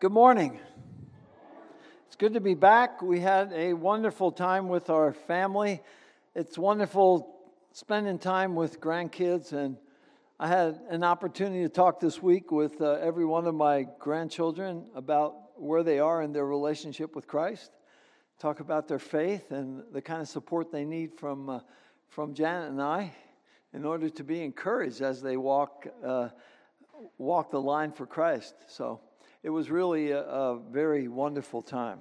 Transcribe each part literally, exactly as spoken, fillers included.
Good morning. It's good to be back. We had a wonderful time with our family. It's wonderful spending time with grandkids, and I had an opportunity to talk this week with uh, every one of my grandchildren about where they are in their relationship with Christ, talk about their faith and the kind of support they need from uh, from Janet and I in order to be encouraged as they walk uh, walk the line for Christ. So it was really a, a very wonderful time.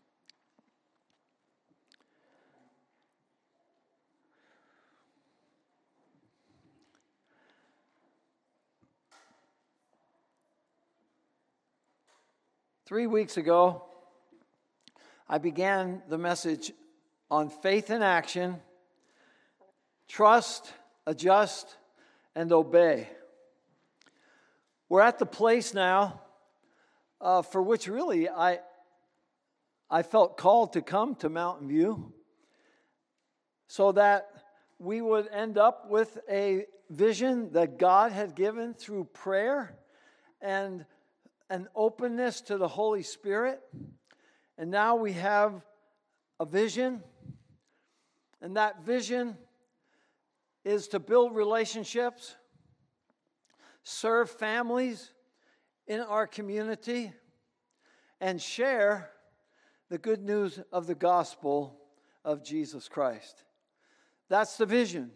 Three weeks ago, I began the message on faith in action, trust, adjust, and obey. We're at the place now uh, for which really I, I felt called to come to Mountain View so that we would end up with a vision that God had given through prayer and an openness to the Holy Spirit. And now we have a vision, and that vision is to build relationships, serve families in our community, and share the good news of the gospel of Jesus Christ. That's the vision.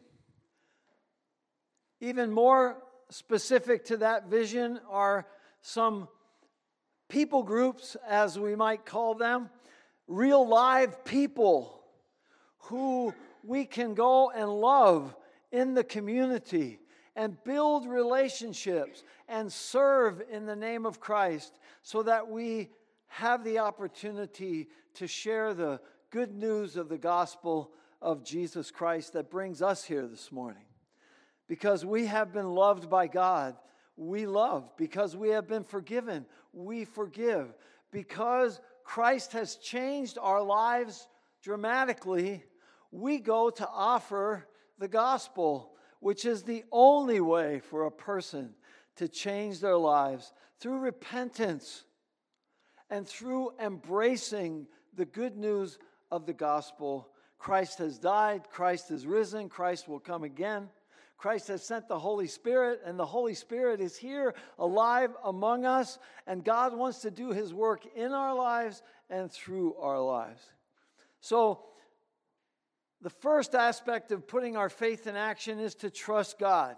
Even more specific to that vision are some people groups, as we might call them, real live people who we can go and love in the community and build relationships and serve in the name of Christ so that we have the opportunity to share the good news of the gospel of Jesus Christ that brings us here this morning. Because we have been loved by God, we love. Because we have been forgiven, we forgive. Because Christ has changed our lives dramatically, we go to offer the gospel, which is the only way for a person to change their lives through repentance and through embracing the good news of the gospel. Christ has died, Christ has risen, Christ will come again. Christ has sent the Holy Spirit, and the Holy Spirit is here alive among us, and God wants to do His work in our lives and through our lives. So, the first aspect of putting our faith in action is to trust God.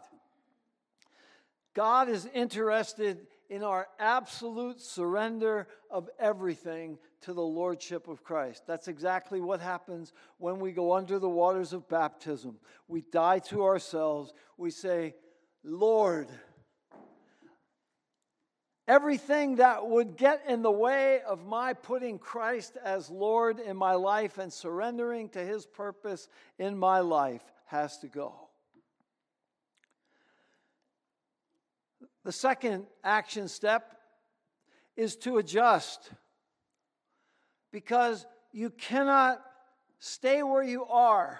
God is interested in our absolute surrender of everything to the Lordship of Christ. That's exactly what happens when we go under the waters of baptism. We die to ourselves. We say, Lord, everything that would get in the way of my putting Christ as Lord in my life and surrendering to His purpose in my life has to go. The second action step is to adjust, because you cannot stay where you are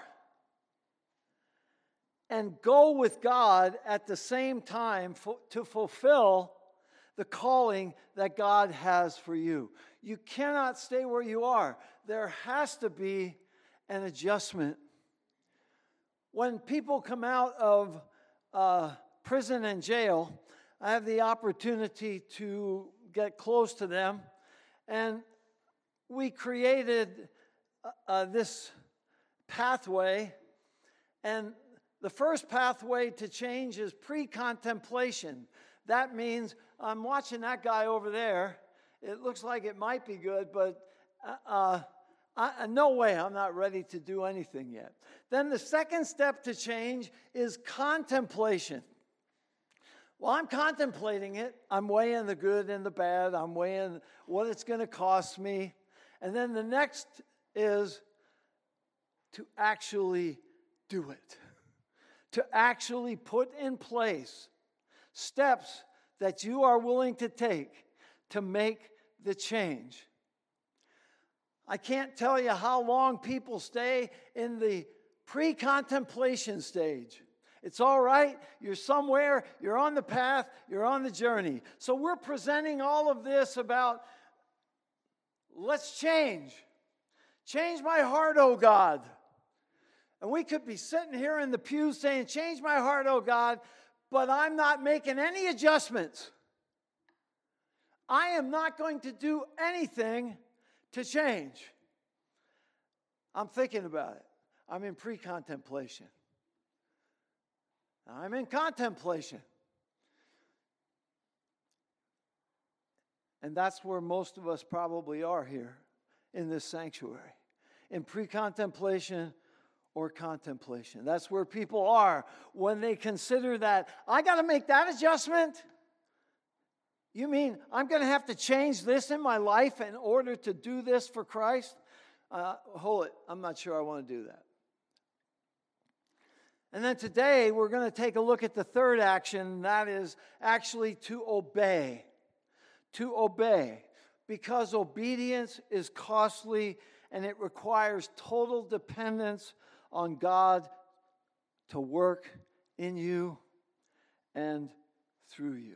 and go with God at the same time to fulfill the calling that God has for you. You cannot stay where you are. There has to be an adjustment. When people come out of uh, prison and jail, I have the opportunity to get close to them, and we created uh, this pathway, and the first pathway to change is pre-contemplation. That means I'm watching that guy over there. It looks like it might be good, but uh, I, no way, I'm not ready to do anything yet. Then the second step to change is contemplation. Well, I'm contemplating it. I'm weighing the good and the bad. I'm weighing what it's going to cost me. And then the next is to actually do it. To actually put in place steps that you are willing to take to make the change. I can't tell you how long people stay in the pre-contemplation stage. It's all right. You're somewhere. You're on the path. You're on the journey. So we're presenting all of this about let's change. Change my heart, oh God. And we could be sitting here in the pews saying, change my heart, oh God, but I'm not making any adjustments. I am not going to do anything to change. I'm thinking about it. I'm in pre-contemplation. I'm in contemplation. And that's where most of us probably are here in this sanctuary. In pre-contemplation or contemplation. That's where people are when they consider that, I got to make that adjustment? You mean I'm going to have to change this in my life in order to do this for Christ? Uh, hold it. I'm not sure I want to do that. And then today we're going to take a look at the third action, and that is actually to obey. To obey. Because obedience is costly and it requires total dependence on God to work in you and through you.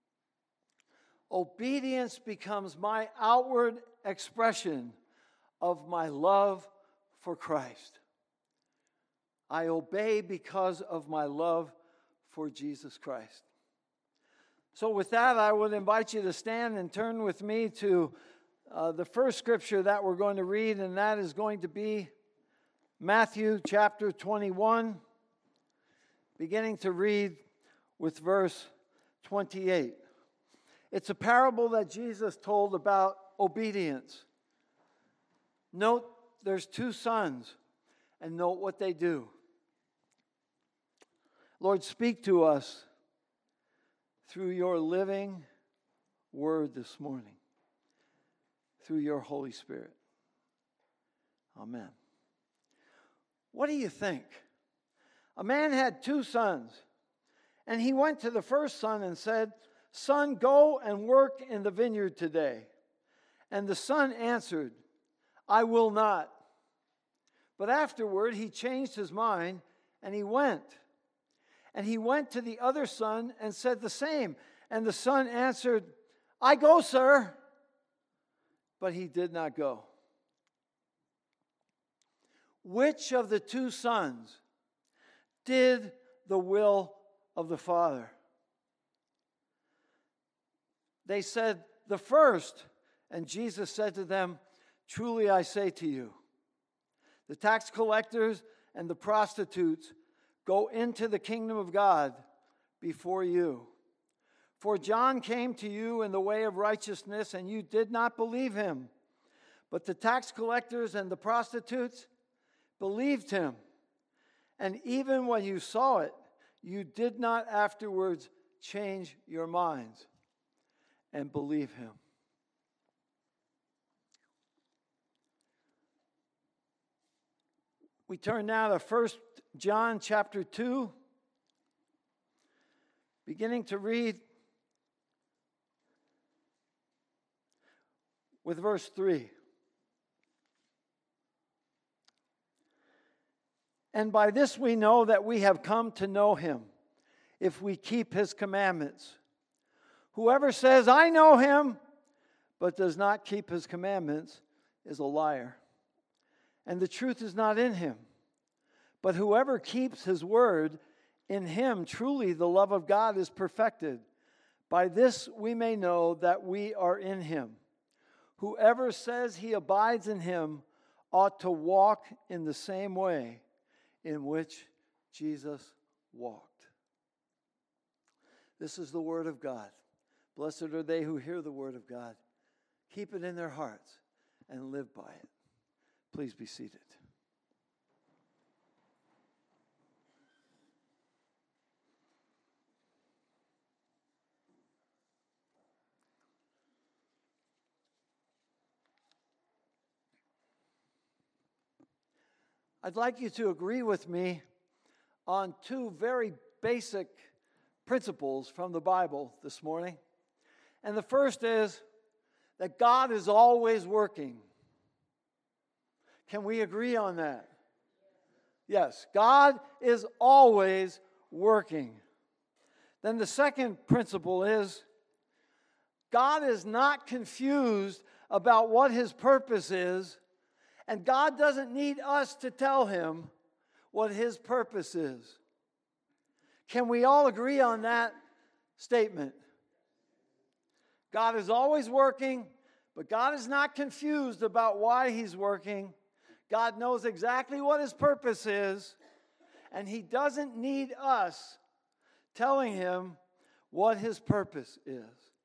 Obedience becomes my outward expression of my love for Christ. I obey because of my love for Jesus Christ. So with that, I would invite you to stand and turn with me to uh, the first scripture that we're going to read, and that is going to be Matthew chapter twenty-one, beginning to read with verse twenty-eight. It's a parable that Jesus told about obedience. Note there's two sons, and note what they do. Lord, speak to us through your living word this morning, through your Holy Spirit. Amen. What do you think? A man had two sons, and he went to the first son and said, Son, go and work in the vineyard today. And the son answered, I will not. But afterward he changed his mind, and he went. And he went to the other son and said the same. And the son answered, I go, sir. But he did not go. Which of the two sons did the will of the Father? They said, the first. And Jesus said to them, truly I say to you, the tax collectors and the prostitutes go into the kingdom of God before you. For John came to you in the way of righteousness, and you did not believe him. But the tax collectors and the prostitutes believed him. And even when you saw it, you did not afterwards change your minds and believe him. We turn now to First John chapter two, beginning to read with verse three. And by this we know that we have come to know him, if we keep his commandments. Whoever says, I know him, but does not keep his commandments, is a liar. And the truth is not in him. But whoever keeps his word, in him truly the love of God is perfected. By this we may know that we are in him. Whoever says he abides in him ought to walk in the same way in which Jesus walked. This is the word of God. Blessed are they who hear the word of God, keep it in their hearts, and live by it. Please be seated. I'd like you to agree with me on two very basic principles from the Bible this morning. And the first is that God is always working. Can we agree on that? Yes, God is always working. Then the second principle is God is not confused about what his purpose is, and God doesn't need us to tell him what his purpose is. Can we all agree on that statement? God is always working, but God is not confused about why he's working. God knows exactly what his purpose is, and he doesn't need us telling him what his purpose is.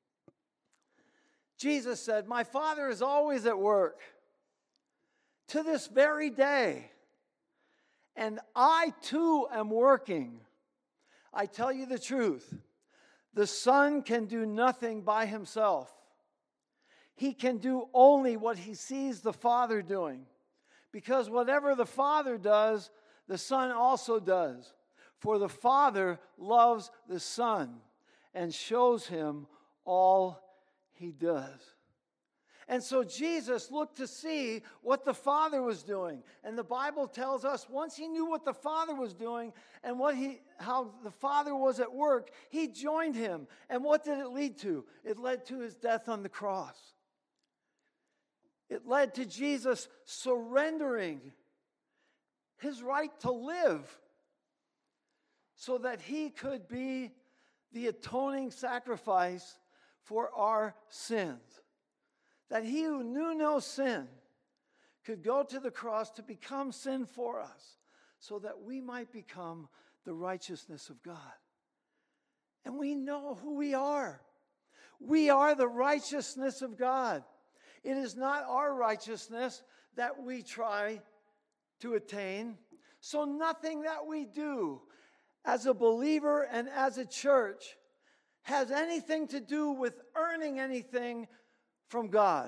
Jesus said, "My Father is always at work to this very day, and I too am working. I tell you the truth, the Son can do nothing by himself. He can do only what he sees the Father doing, because whatever the Father does, the Son also does. For the Father loves the Son and shows him all he does." And so Jesus looked to see what the Father was doing. And the Bible tells us once he knew what the Father was doing and what he, how the Father was at work, he joined him. And what did it lead to? It led to his death on the cross. It led to Jesus surrendering his right to live so that he could be the atoning sacrifice for our sins. That he who knew no sin could go to the cross to become sin for us so that we might become the righteousness of God. And we know who we are. We are the righteousness of God. It is not our righteousness that we try to attain. So nothing that we do as a believer and as a church has anything to do with earning anything from God.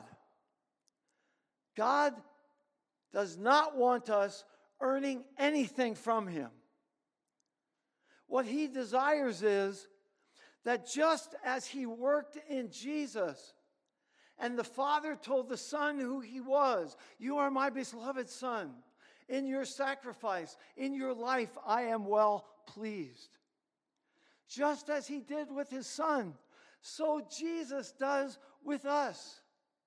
God does not want us earning anything from him. What he desires is that just as he worked in Jesus, and the Father told the Son who he was, "You are my beloved Son. In your sacrifice, in your life, I am well pleased." Just as he did with his Son, so Jesus does with us.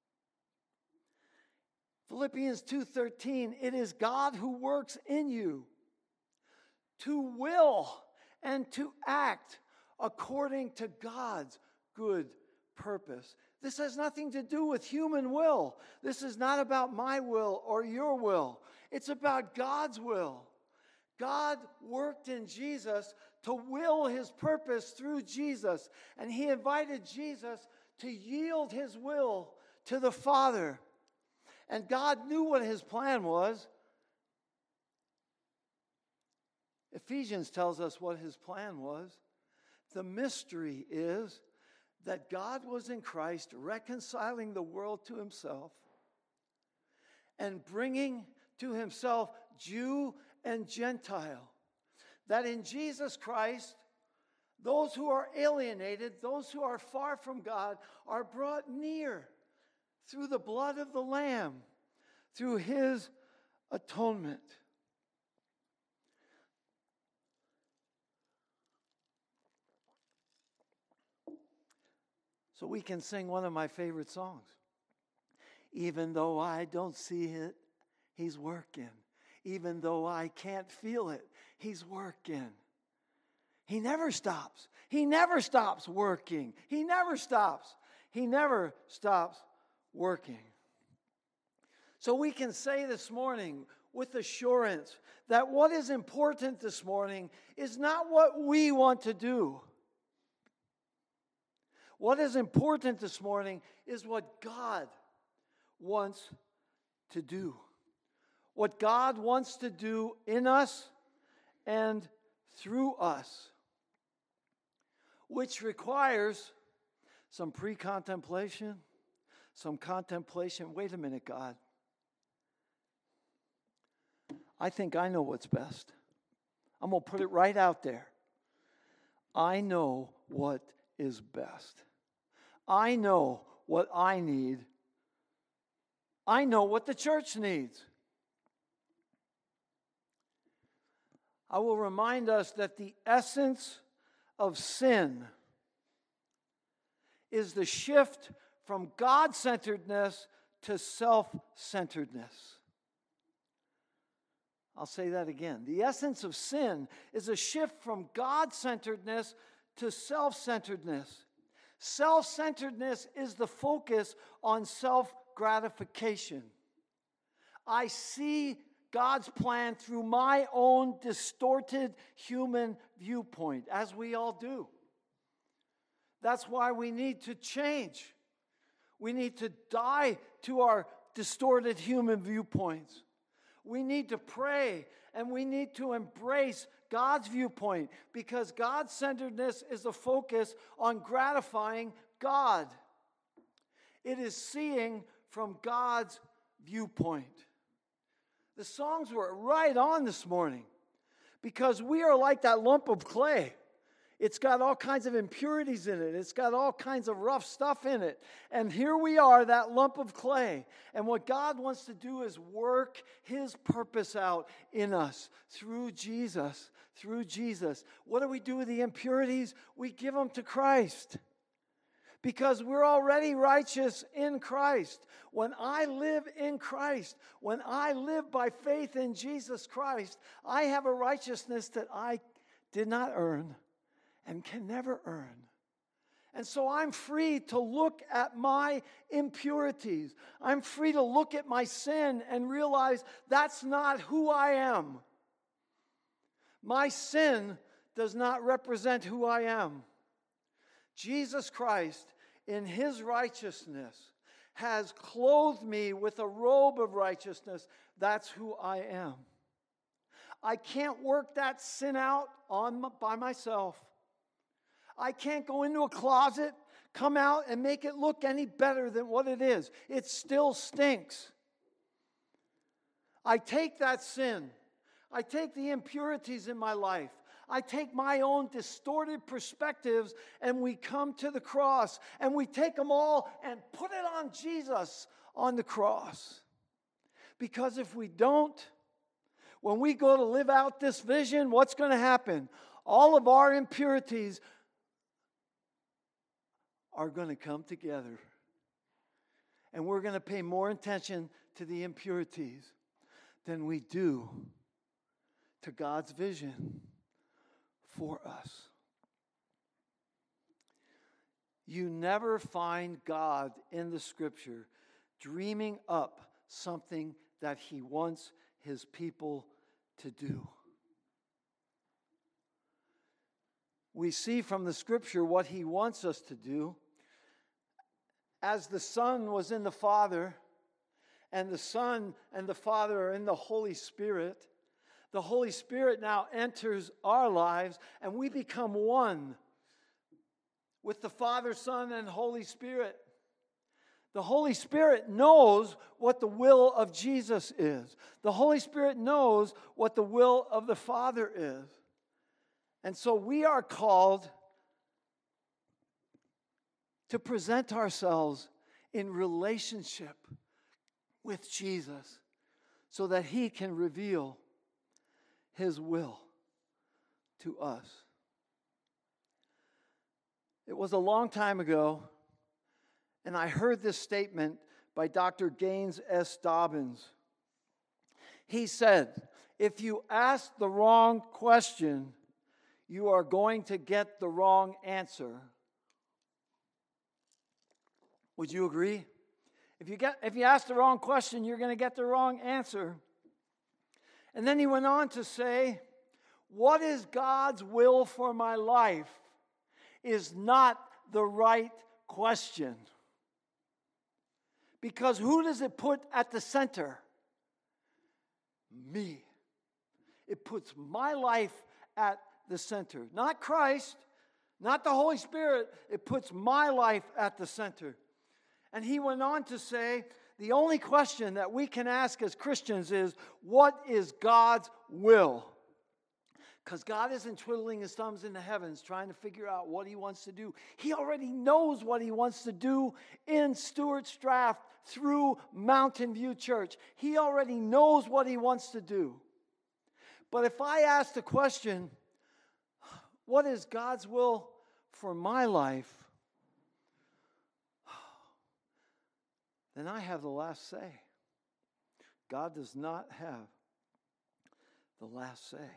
Philippians two thirteen, "It is God who works in you to will and to act according to God's good purpose." This has nothing to do with human will. This is not about my will or your will. It's about God's will. God worked in Jesus to will his purpose through Jesus. And he invited Jesus to yield his will to the Father. And God knew what his plan was. Ephesians tells us what his plan was. The mystery is that God was in Christ reconciling the world to himself and bringing to himself Jew and Gentile. That in Jesus Christ, those who are alienated, those who are far from God, are brought near through the blood of the Lamb, through his atonement. So we can sing one of my favorite songs. Even though I don't see it, he's working. Even though I can't feel it, he's working. He never stops. He never stops working. He never stops. He never stops working. So we can say this morning with assurance that what is important this morning is not what we want to do. What is important this morning is what God wants to do. What God wants to do in us and through us, which requires some pre-contemplation, some contemplation. Wait a minute, God. I think I know what's best. I'm going to put it right out there. I know what is best. I know what I need. I know what the church needs. I will remind us that the essence of sin is the shift from God-centeredness to self-centeredness. I'll say that again. The essence of sin is a shift from God-centeredness to self-centeredness. Self-centeredness is the focus on self-gratification. I see God's plan through my own distorted human viewpoint, as we all do. That's why we need to change. We need to die to our distorted human viewpoints. We need to pray and we need to embrace God's viewpoint, because God-centeredness is a focus on gratifying God. It is seeing from God's viewpoint. The songs were right on this morning, because we are like that lump of clay. It's got all kinds of impurities in it. It's got all kinds of rough stuff in it. And here we are, that lump of clay. And what God wants to do is work His purpose out in us through Jesus. Through Jesus. What do we do with the impurities? We give them to Christ. Because we're already righteous in Christ. When I live in Christ, when I live by faith in Jesus Christ, I have a righteousness that I did not earn and can never earn. And so I'm free to look at my impurities. I'm free to look at my sin and realize that's not who I am. My sin does not represent who I am. Jesus Christ, in His righteousness, has clothed me with a robe of righteousness. That's who I am. I can't work that sin out on by myself. I can't go into a closet, come out, and make it look any better than what it is. It still stinks. I take that sin. I take the impurities in my life. I take my own distorted perspectives, and we come to the cross, and we take them all and put it on Jesus on the cross. Because if we don't, when we go to live out this vision, what's going to happen? All of our impurities are going to come together. And we're going to pay more attention to the impurities than we do to God's vision for us. You never find God in the Scripture dreaming up something that He wants His people to do. We see from the Scripture what He wants us to do. As the Son was in the Father, and the Son and the Father are in the Holy Spirit, the Holy Spirit now enters our lives, and we become one with the Father, Son, and Holy Spirit. The Holy Spirit knows what the will of Jesus is. The Holy Spirit knows what the will of the Father is. And so we are called to present ourselves in relationship with Jesus so that He can reveal His will to us. It was a long time ago, and I heard this statement by Doctor Gaines S. Dobbins. He said, if you ask the wrong question, you are going to get the wrong answer. Would you agree? If you get, if you ask the wrong question, you're going to get the wrong answer. And then he went on to say, what is God's will for my life is not the right question. Because who does it put at the center? Me. It puts my life at the center. Not Christ, not the Holy Spirit. It puts my life at the center. And he went on to say, the only question that we can ask as Christians is, what is God's will? Because God isn't twiddling His thumbs in the heavens trying to figure out what He wants to do. He already knows what He wants to do in Stewart's Draft through Mountain View Church. He already knows what He wants to do. But if I ask the question, what is God's will for my life? then I have the last say. God does not have the last say.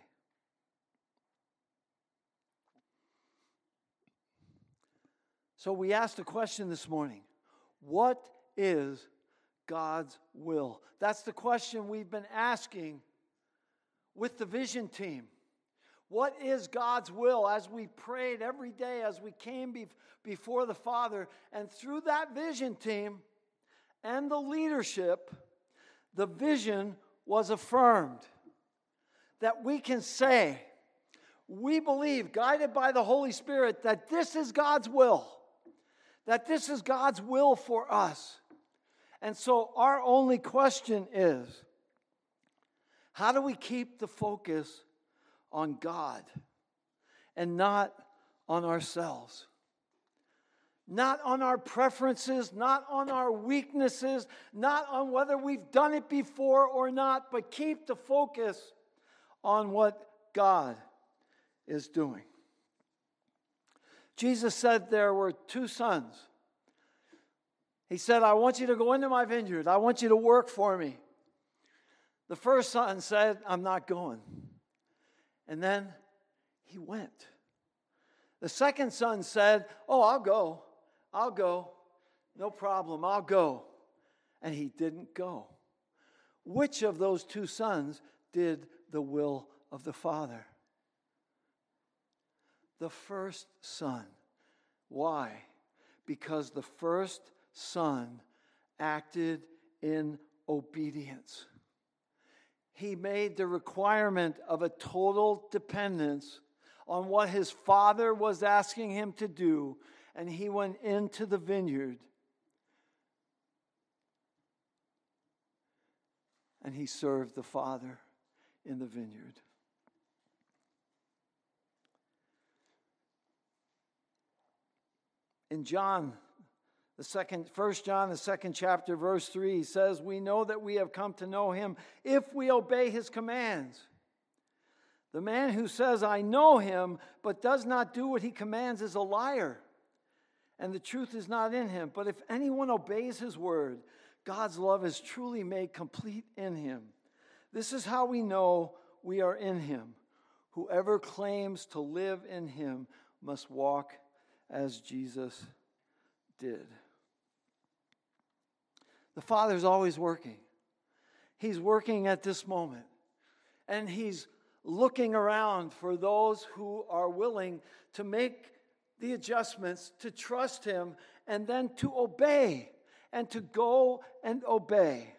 So we asked a question this morning. What is God's will? That's the question we've been asking with the vision team. What is God's will? As we prayed every day, as we came be- before the Father, and through that vision team and the leadership, the vision was affirmed. That we can say, we believe, guided by the Holy Spirit, that this is God's will. That this is God's will for us. And so our only question is, how do we keep the focus on God and not on ourselves? Not on our preferences, not on our weaknesses, not on whether we've done it before or not, but keep the focus on what God is doing. Jesus said there were two sons. He said, I want you to go into my vineyard. I want you to work for me. The first son said, I'm not going. And then he went. The second son said, oh, I'll go. I'll go. No problem. I'll go. And he didn't go. Which of those two sons did the will of the Father? The first son. Why? Because the first son acted in obedience. He made the requirement of a total dependence on what his father was asking him to do, and he went into the vineyard and he served the Father in the vineyard. In John, the second, First John, the second chapter, verse three, he says, we know that we have come to know him if we obey his commands. The man who says, I know him, but does not do what he commands is a liar, and the truth is not in him. But if anyone obeys his word, God's love is truly made complete in him. This is how we know we are in him. Whoever claims to live in him must walk as Jesus did. The Father's always working. He's working at this moment. And he's looking around for those who are willing to make the adjustments, to trust him, and then to obey, and to go and obey.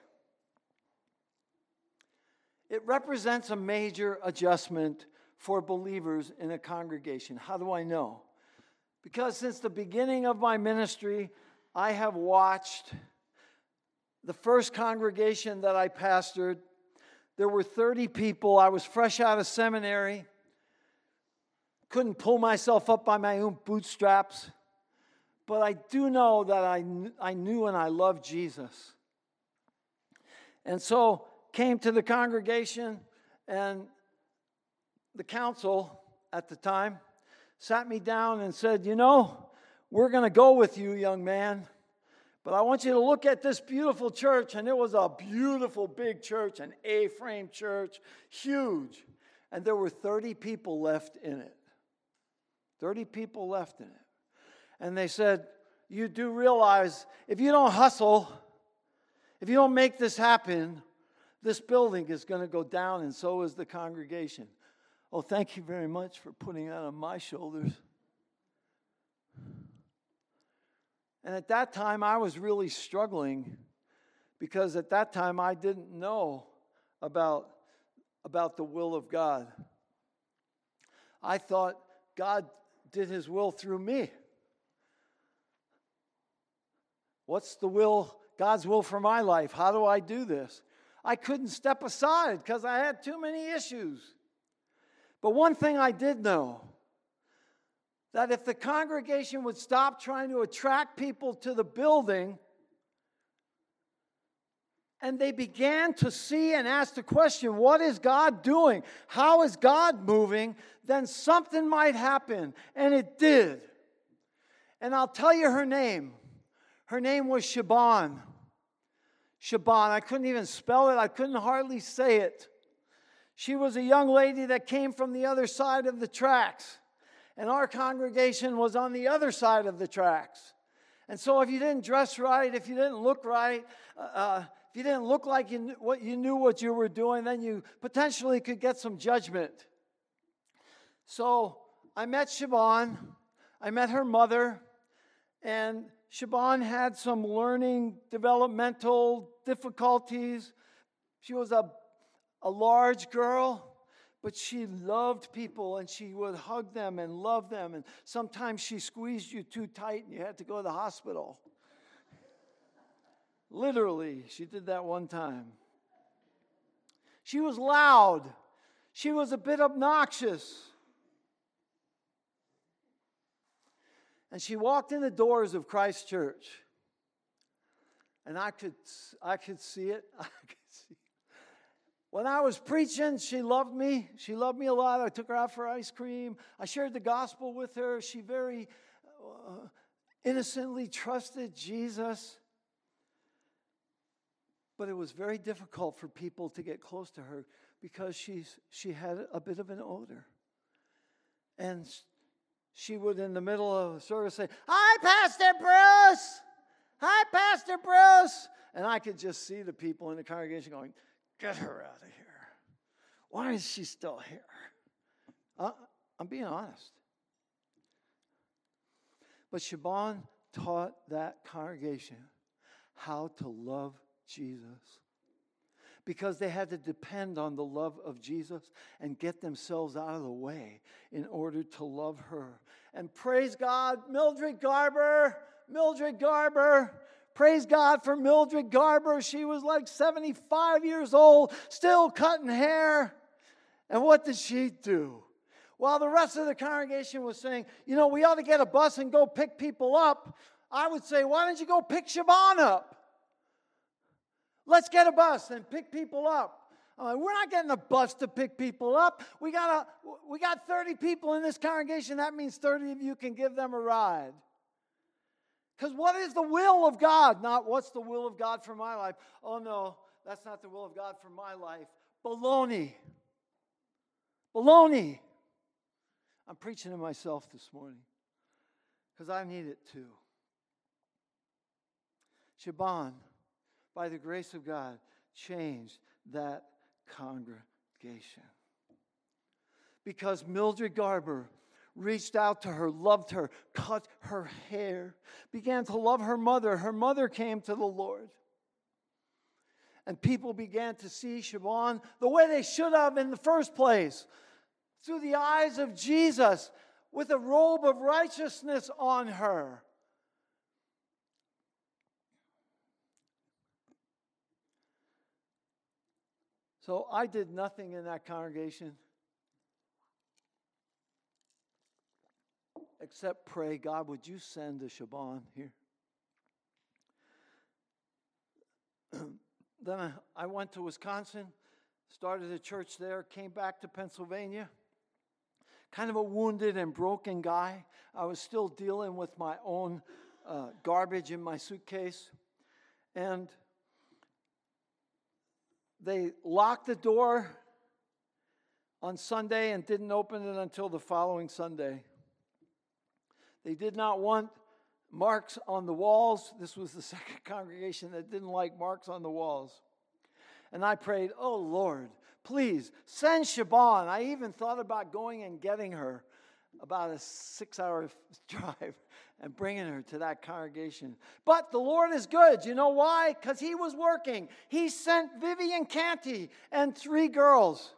It represents a major adjustment for believers in a congregation. How do I know? Because since the beginning of my ministry, I have watched the first congregation that I pastored. There were thirty people. I was fresh out of seminary. Couldn't pull myself up by my own bootstraps. But I do know that I, I knew and I loved Jesus. And so came to the congregation, and the council at the time sat me down and said, you know, we're going to go with you, young man, but I want you to look at this beautiful church. And it was a beautiful big church, an A-frame church, huge. And there were thirty people left in it. thirty people left in it. And they said, you do realize if you don't hustle, if you don't make this happen, this building is going to go down, and so is the congregation. Oh, thank you very much for putting that on my shoulders. And at that time, I was really struggling because at that time, I didn't know about, about the will of God. I thought God did his will through me. What's the will, God's will for my life? How do I do this? I couldn't step aside because I had too many issues. But one thing I did know, that if the congregation would stop trying to attract people to the building, and they began to see and ask the question, what is God doing? How is God moving? Then something might happen. And it did. And I'll tell you her name. Her name was Shaban. Shaban. I couldn't even spell it. I couldn't hardly say it. She was a young lady that came from the other side of the tracks. And our congregation was on the other side of the tracks. And so if you didn't dress right, if you didn't look right, uh, if you didn't look like you knew what you knew what you were doing, then you potentially could get some judgment. So I met Shaban. I met her mother. And Shaban had some learning developmental difficulties. She was a, a large girl. But she loved people, and she would hug them and love them. And sometimes she squeezed you too tight, and you had to go to the hospital. Literally, she did that one time. She was loud. She was a bit obnoxious. And she walked in the doors of Christ Church. And I could, I could see it. I could see it. When I was preaching, she loved me. She loved me a lot. I took her out for ice cream. I shared the gospel with her. She very uh, innocently trusted Jesus. But it was very difficult for people to get close to her because she's, she had a bit of an odor. And she would, in the middle of the service, say, "Hi, Pastor Bruce! Hi, Pastor Bruce!" And I could just see the people in the congregation going, "Get her out of here. Why is she still here?" Uh, I'm being honest. But Shaban taught that congregation how to love Jesus, because they had to depend on the love of Jesus and get themselves out of the way in order to love her. And praise God, Mildred Garber, Mildred Garber, praise God for Mildred Garber. She was like seventy-five years old, still cutting hair. And what did she do? While the rest of the congregation was saying, you know, we ought to get a bus and go pick people up, I would say, why don't you go pick Shaban up? Let's get a bus and pick people up. I'm like, we're not getting a bus to pick people up. We got a, we got thirty people in this congregation. That means thirty of you can give them a ride. Because what is the will of God? Not what's the will of God for my life. Oh, no, that's not the will of God for my life. Baloney. Baloney. I'm preaching to myself this morning because I need it too. Shaban, by the grace of God, changed that congregation. Because Mildred Garber reached out to her, loved her, cut her hair, began to love her mother. Her mother came to the Lord. And people began to see Shaban the way they should have in the first place, through the eyes of Jesus, with a robe of righteousness on her. So I did nothing in that congregation except pray, God, would you send a Shaban here? Then I, I went to Wisconsin, started a church there, came back to Pennsylvania. Kind of a wounded and broken guy. I was still dealing with my own uh, garbage in my suitcase. And they locked the door on Sunday and didn't open it until the following Sunday. They did not want marks on the walls. This was the second congregation that didn't like marks on the walls. And I prayed, oh, Lord, please send Shaban. I even thought about going and getting her about a six-hour drive and bringing her to that congregation. But the Lord is good. You know why? Because he was working. He sent Vivian Canty and three girls.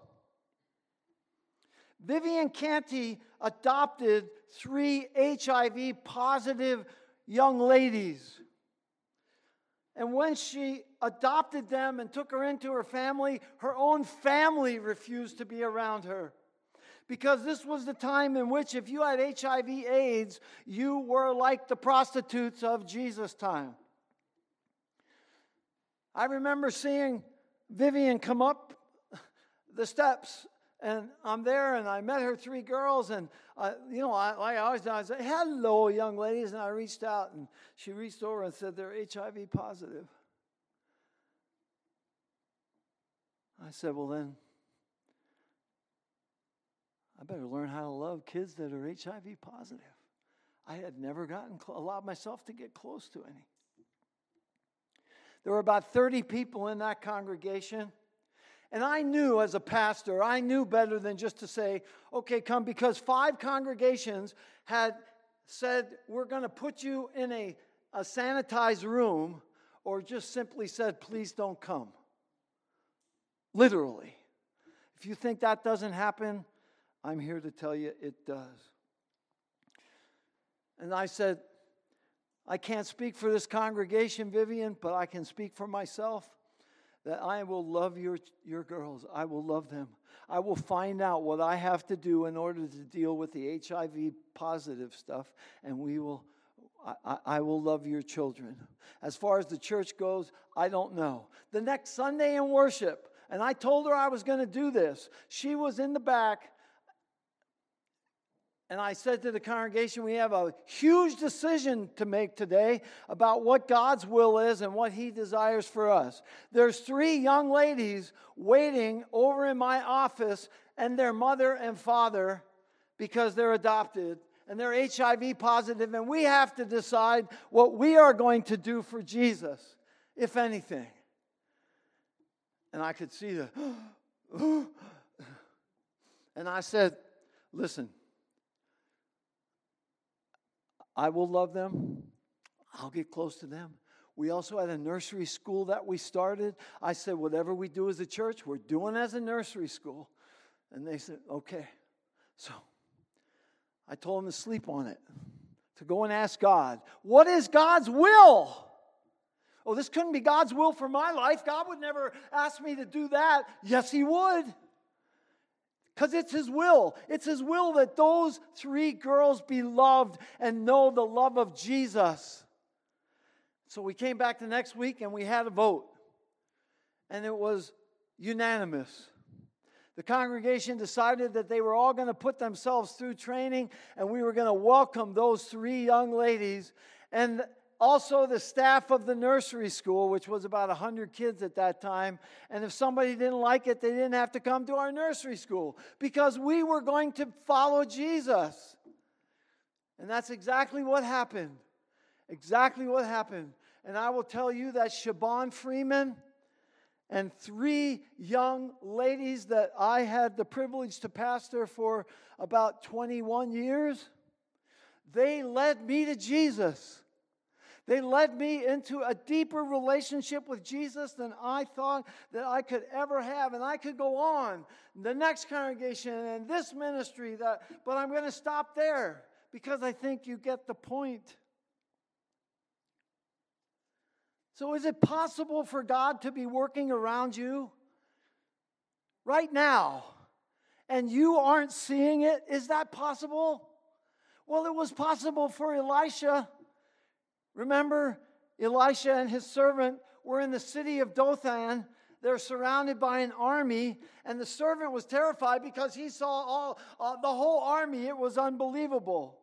Vivian Canty adopted three H I V positive young ladies. And when she adopted them and took her into her family, her own family refused to be around her. Because this was the time in which if you had H I V AIDS, you were like the prostitutes of Jesus' time. I remember seeing Vivian come up the steps, and I'm there, and I met her three girls, and, uh, you know, I, like I always do, I said, hello, young ladies, and I reached out, and she reached over and said, they're H I V positive. said, well then, I better learn how to love kids that are H I V positive. I had never gotten cl- allowed myself to get close to any. There were about thirty people in that congregation. And I knew as a pastor, I knew better than just to say, okay, come, because five congregations had said, we're going to put you in a, a sanitized room, or just simply said, please don't come. Literally. If you think that doesn't happen, I'm here to tell you it does. And I said, I can't speak for this congregation, Vivian, but I can speak for myself. That I will love your, your girls. I will love them. I will find out what I have to do in order to deal with the H I V positive stuff, and we will, I, I will love your children. As far as the church goes, I don't know. The next Sunday in worship, and I told her I was going to do this. She was in the back, and I said to the congregation, we have a huge decision to make today about what God's will is and what He desires for us. There's three young ladies waiting over in my office, and their mother and father, because they're adopted, and they're H I V positive, and we have to decide what we are going to do for Jesus, if anything. And I could see the, and I said, listen, I will love them. I'll get close to them. We also had a nursery school that we started. I said, whatever we do as a church, we're doing as a nursery school. And they said, okay. So I told them to sleep on it, to go and ask God, what is God's will? Oh, this couldn't be God's will for my life. God would never ask me to do that. Yes, He would. Because it's His will. It's His will that those three girls be loved and know the love of Jesus. So we came back the next week and we had a vote. And it was unanimous. The congregation decided that they were all going to put themselves through training, and we were going to welcome those three young ladies. And also the staff of the nursery school, which was about one hundred kids at that time. And if somebody didn't like it, they didn't have to come to our nursery school, because we were going to follow Jesus. And that's exactly what happened. Exactly what happened. And I will tell you that Siobhan Freeman and three young ladies that I had the privilege to pastor for about twenty-one years, they led me to Jesus. They led me into a deeper relationship with Jesus than I thought that I could ever have. And I could go on the next congregation and this ministry, that, but I'm going to stop there because I think you get the point. So is it possible for God to be working around you right now and you aren't seeing it? Is that possible? Well, it was possible for Elisha. Remember, Elisha and his servant were in the city of Dothan. They're surrounded by an army, and the servant was terrified because he saw all uh, the whole army. It was unbelievable.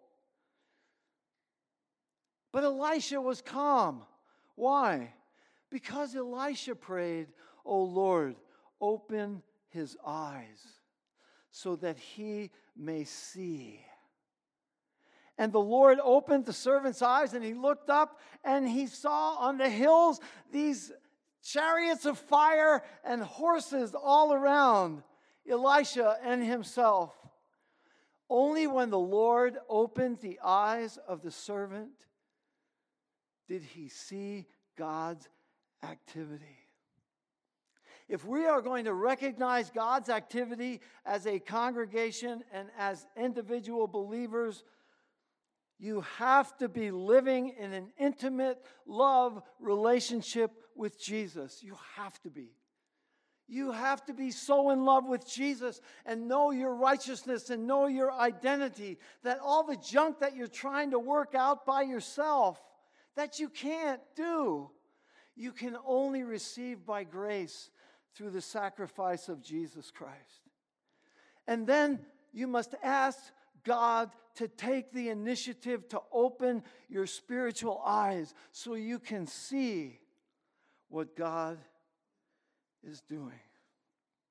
But Elisha was calm. Why? Because Elisha prayed, "Oh Lord, open his eyes so that he may see." And the Lord opened the servant's eyes, and he looked up, and he saw on the hills these chariots of fire and horses all around Elisha and himself. Only when the Lord opened the eyes of the servant did he see God's activity. If we are going to recognize God's activity as a congregation and as individual believers, you have to be living in an intimate love relationship with Jesus. You have to be. You have to be so in love with Jesus and know your righteousness and know your identity, that all the junk that you're trying to work out by yourself, that you can't do, you can only receive by grace through the sacrifice of Jesus Christ. And then you must ask God to take the initiative to open your spiritual eyes so you can see what God is doing.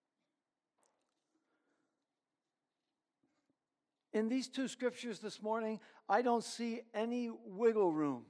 In these two scriptures this morning, I don't see any wiggle room.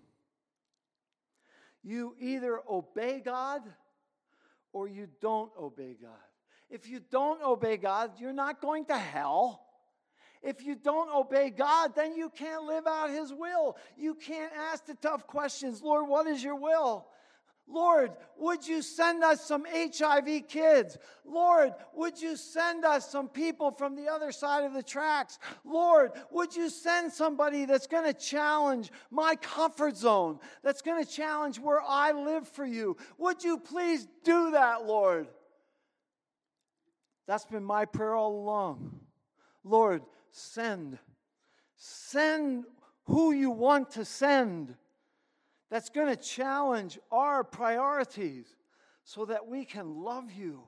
You either obey God or you don't obey God. If you don't obey God, you're not going to hell. If you don't obey God, then you can't live out His will. You can't ask the tough questions. Lord, what is your will? Lord, would you send us some H I V kids? Lord, would you send us some people from the other side of the tracks? Lord, would you send somebody that's going to challenge my comfort zone, that's going to challenge where I live for you? Would you please do that, Lord? That's been my prayer all along. Lord, send. Send who you want to send. That's going to challenge our priorities so that we can love you.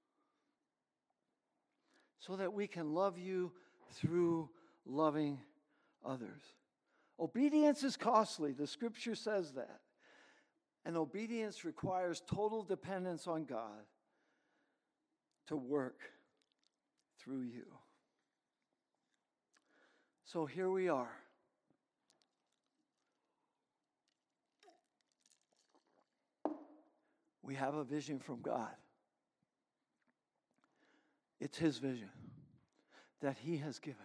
So that we can love you through loving others. Obedience is costly. The scripture says that. And obedience requires total dependence on God to work through you. So here we are. We have a vision from God. It's His vision that He has given.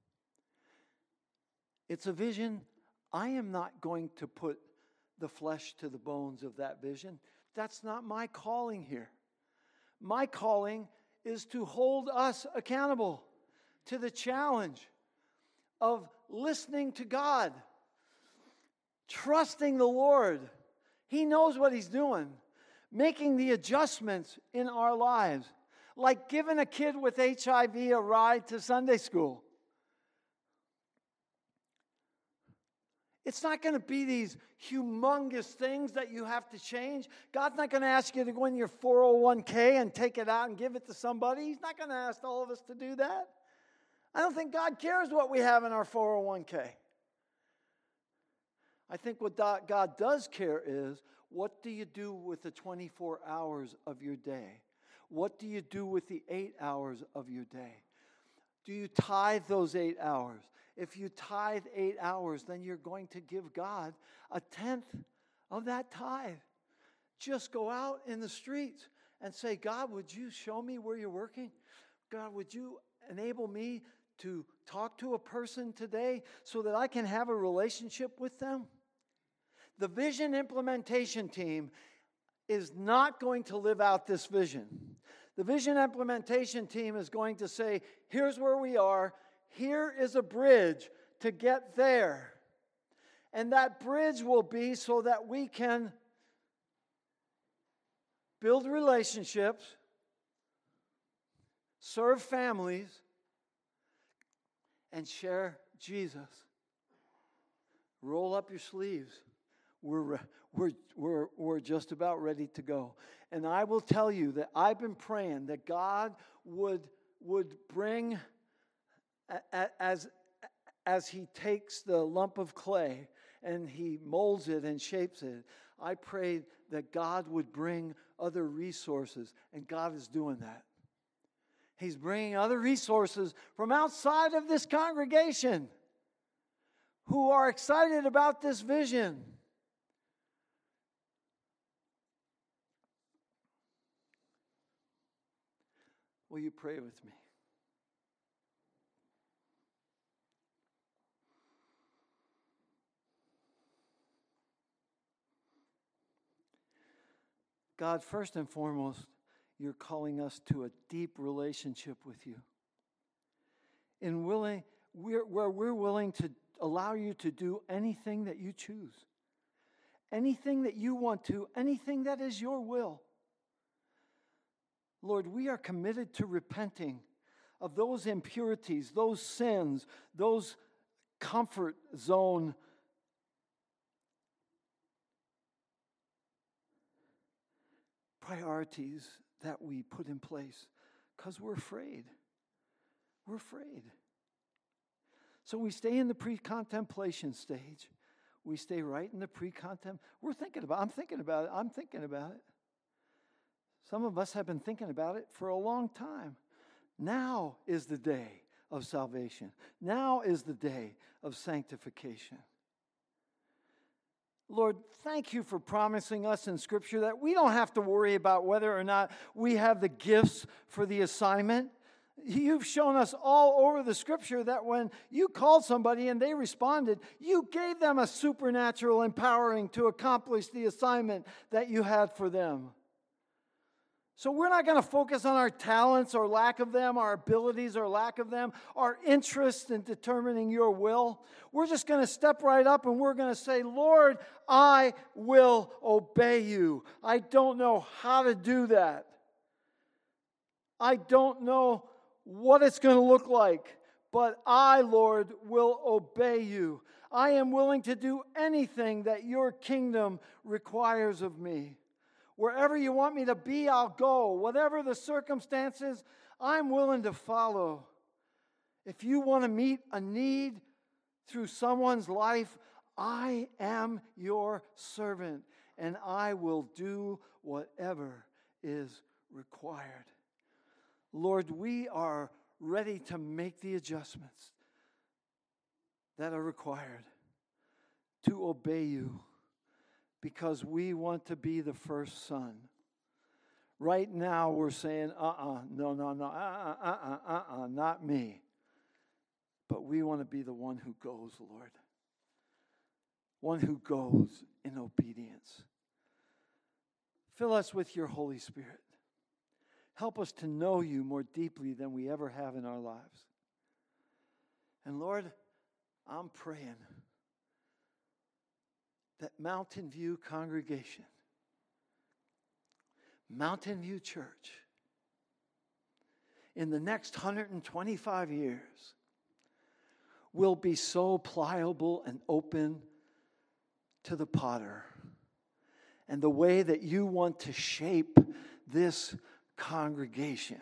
It's a vision. I am not going to put the flesh to the bones of that vision. That's not my calling here. My calling is to hold us accountable to the challenge of listening to God, trusting the Lord. He knows what He's doing. Making the adjustments in our lives, like giving a kid with H I V a ride to Sunday school. It's not going to be these humongous things that you have to change. God's not going to ask you to go in your four oh one k and take it out and give it to somebody. He's not going to ask all of us to do that. I don't think God cares what we have in our four oh one k. I think what God does care is, what do you do with the twenty-four hours of your day? What do you do with the eight hours of your day? Do you tithe those eight hours? If you tithe eight hours, then you're going to give God a tenth of that tithe. Just go out in the streets and say, God, would you show me where you're working? God, would you enable me to talk to a person today so that I can have a relationship with them? The vision implementation team is not going to live out this vision. The vision implementation team is going to say, here's where we are. Here is a bridge to get there. And that bridge will be so that we can build relationships, serve families, and share Jesus. Roll up your sleeves. We're, we're, we're, we're just about ready to go. And I will tell you that I've been praying that God would, would bring, as, as He takes the lump of clay and He molds it and shapes it, I prayed that God would bring other resources, and God is doing that. He's bringing other resources from outside of this congregation who are excited about this vision. Will you pray with me? God, first and foremost, you're calling us to a deep relationship with you. In willing, we're, where we're willing to allow you to do anything that you choose. Anything that you want to, anything that is your will. Lord, we are committed to repenting of those impurities, those sins, those comfort zone priorities that we put in place because we're afraid. We're afraid. So we stay in the pre-contemplation stage. We stay right in the pre-contemplation. We're thinking about, I'm thinking about it. I'm thinking about it. Some of us have been thinking about it for a long time. Now is the day. of salvation. Now is the day of sanctification. Lord, thank you for promising us in Scripture that we don't have to worry about whether or not we have the gifts for the assignment. You've shown us all over the Scripture that when you called somebody and they responded, you gave them a supernatural empowering to accomplish the assignment that you had for them. So we're not going to focus on our talents or lack of them, our abilities or lack of them, our interest in determining your will. We're just going to step right up and we're going to say, Lord, I will obey you. I don't know how to do that. I don't know what it's going to look like, but I, Lord, will obey you. I am willing to do anything that your kingdom requires of me. Wherever you want me to be, I'll go. Whatever the circumstances, I'm willing to follow. If you want to meet a need through someone's life, I am your servant, and I will do whatever is required. Lord, we are ready to make the adjustments that are required to obey you, because we want to be the first son. Right now we're saying, uh-uh, no, no, no, uh-uh, uh-uh, uh-uh, not me. But we want to be the one who goes, Lord. One who goes in obedience. Fill us with your Holy Spirit. Help us to know you more deeply than we ever have in our lives. And Lord, I'm praying that Mountain View congregation, Mountain View Church, in the next one hundred twenty-five years, will be so pliable and open to the potter and the way that you want to shape this congregation,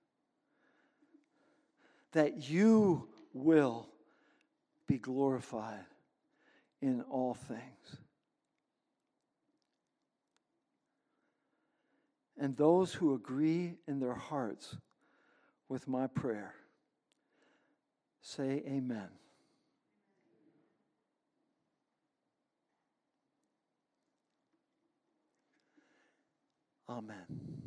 that you will be glorified in all things. And those who agree in their hearts with my prayer, say amen. Amen.